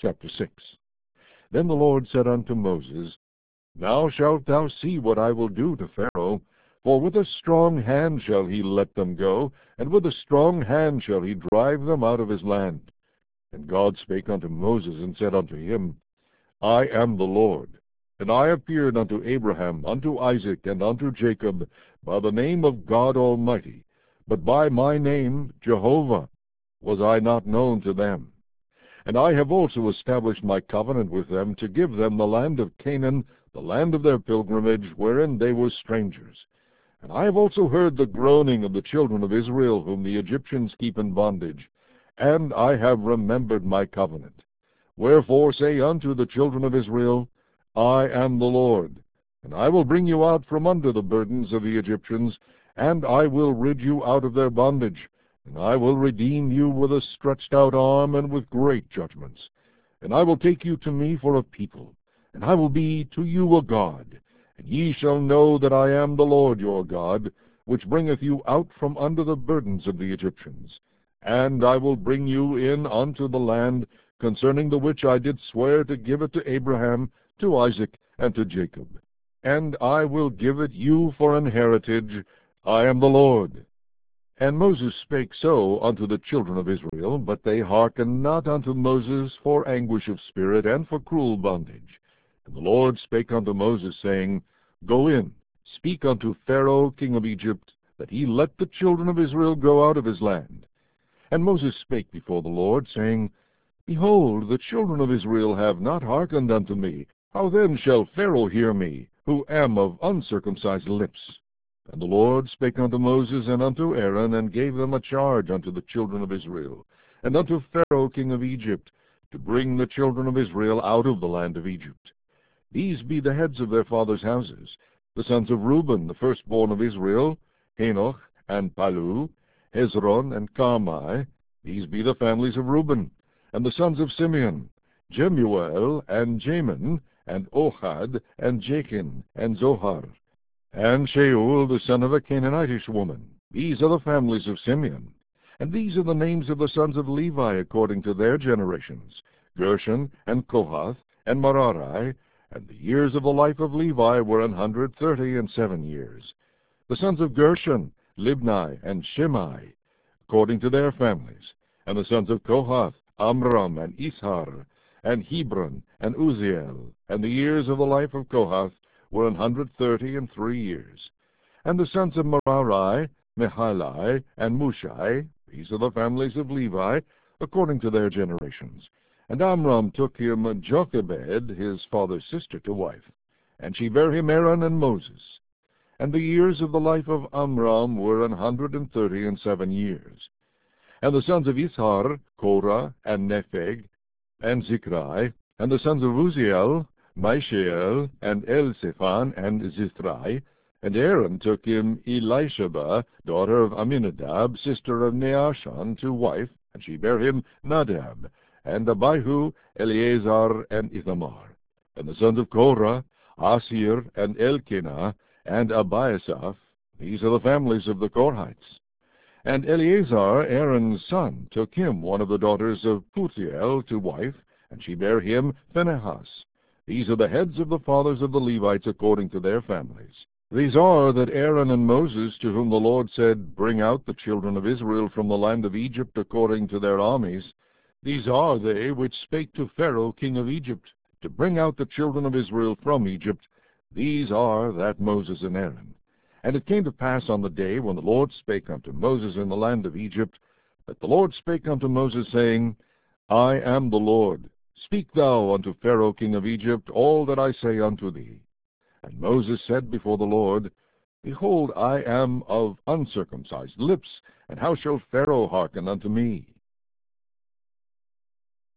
Chapter 6. Then the Lord said unto Moses, Now shalt thou see what I will do to Pharaoh, for with a strong hand shall he let them go, and with a strong hand shall he drive them out of his land. And God spake unto Moses, and said unto him, I am the Lord, and I appeared unto Abraham, unto Isaac, and unto Jacob, by the name of God Almighty, but by my name Jehovah was I not known to them. And I have also established my covenant with them, to give them the land of Canaan, the land of their pilgrimage, wherein they were strangers. And I have also heard the groaning of the children of Israel, whom the Egyptians keep in bondage, and I have remembered my covenant. Wherefore say unto the children of Israel, I am the Lord, and I will bring you out from under the burdens of the Egyptians, and I will rid you out of their bondage, and I will redeem you with a stretched out arm, and with great judgments. And I will take you to me for a people, and I will be to you a God. And ye shall know that I am the Lord your God, which bringeth you out from under the burdens of the Egyptians. And I will bring you in unto the land, concerning the which I did swear to give it to Abraham, to Isaac, and to Jacob. And I will give it you for an heritage. I am the Lord. And Moses spake so unto the children of Israel, but they hearkened not unto Moses for anguish of spirit, and for cruel bondage. And the Lord spake unto Moses, saying, Go in, speak unto Pharaoh king of Egypt, that he let the children of Israel go out of his land. And Moses spake before the Lord, saying, Behold, the children of Israel have not hearkened unto me. How then shall Pharaoh hear me, who am of uncircumcised lips? And the Lord spake unto Moses and unto Aaron, and gave them a charge unto the children of Israel, and unto Pharaoh king of Egypt, to bring the children of Israel out of the land of Egypt. These be the heads of their fathers' houses: the sons of Reuben, the firstborn of Israel, Hanoch, and Palu, Hezron, and Carmi. These be the families of Reuben. And the sons of Simeon, Jemuel, and Jamin, and Ohad, and Jachin, and Zohar. And Shaul, the son of a Canaanitish woman. These are the families of Simeon. And these are the names of the sons of Levi according to their generations: Gershon, and Kohath, and Merari. And the years of the life of Levi were 137 years. The sons of Gershon, Libni, and Shimei, according to their families. And the sons of Kohath, Amram, and Ishar, and Hebron, and Uzziel. And the years of the life of Kohath were 133 years. And the sons of Merari, Mahali, and Mushai. These are the families of Levi, according to their generations. And Amram took him Jochebed, his father's sister, to wife, and she bare him Aaron and Moses. And the years of the life of Amram were 137 years. And the sons of Ishar, Korah, and Nepheg, and Zikri. And the sons of Uzziel, Mishael, and Elzaphan, and Zithrai. And Aaron took him Elisheba, daughter of Aminadab, sister of Naashon, to wife, and she bare him Nadab, and Abihu, Eleazar, and Ithamar. And the sons of Korah, Asir, and Elkanah, and Abiasaph. These are the families of the Korhites. And Eleazar, Aaron's son, took him one of the daughters of Puthiel to wife, and she bare him Phinehas. These are the heads of the fathers of the Levites according to their families. These are that Aaron and Moses, to whom the Lord said, Bring out the children of Israel from the land of Egypt according to their armies. These are they which spake to Pharaoh king of Egypt, to bring out the children of Israel from Egypt. These are that Moses and Aaron. And it came to pass on the day when the Lord spake unto Moses in the land of Egypt, that the Lord spake unto Moses, saying, I am the Lord. Speak thou unto Pharaoh king of Egypt all that I say unto thee. And Moses said before the Lord, Behold, I am of uncircumcised lips, and how shall Pharaoh hearken unto me?